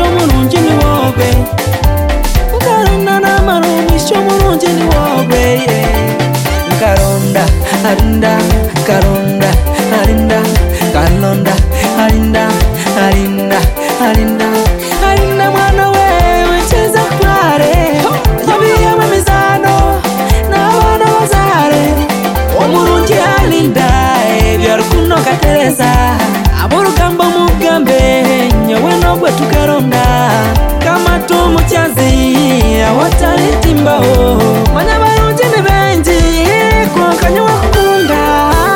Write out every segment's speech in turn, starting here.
umisho mulungi ni wowe Nkaronda namara umisho mulungi ni wowe Nkaronda arinda Karonda arinda Kalonda arinda Arinda arinda Arinda mwana wewe cheza kware Yabiye amamizano n'abana bazare Omurungi arinda Byarukuno katereza Aburugamba mugambe Nyewe nogwe tukaronda Kama tumuchazi Awataritimbaho Manya barungi ni benji Kwa kanyewa kukunda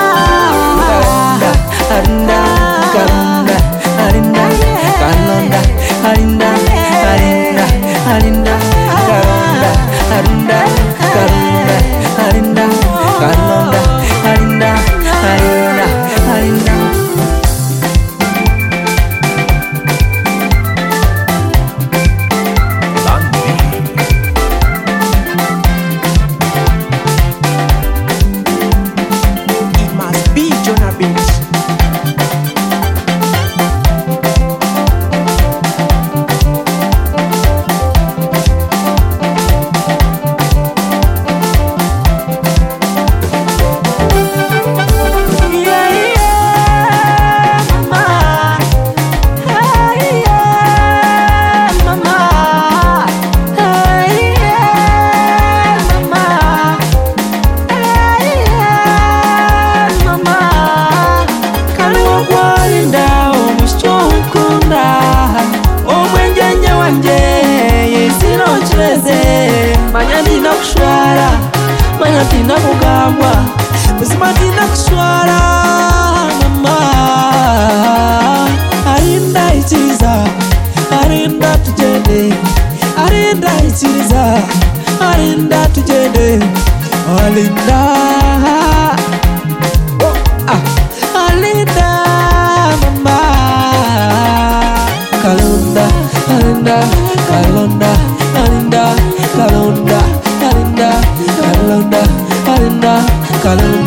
Arinda Karonda Arinda Kalonda Arinda Arinda Arinda Karonda Arinda Karonda Arinda Kalonda Arinda Arinda Arinda It must be Jonah Beats. Manya dina kushwara Manya dina kugambwa Buzima dina kushwara Mama Arinda ichiriza Arinda tujende Arinda ichiriza Arinda tujende Arinda Arinda Mama Kalonda Arinda Kalonda Arinda Kalonda Arinda Kalonda Arinda Kalonda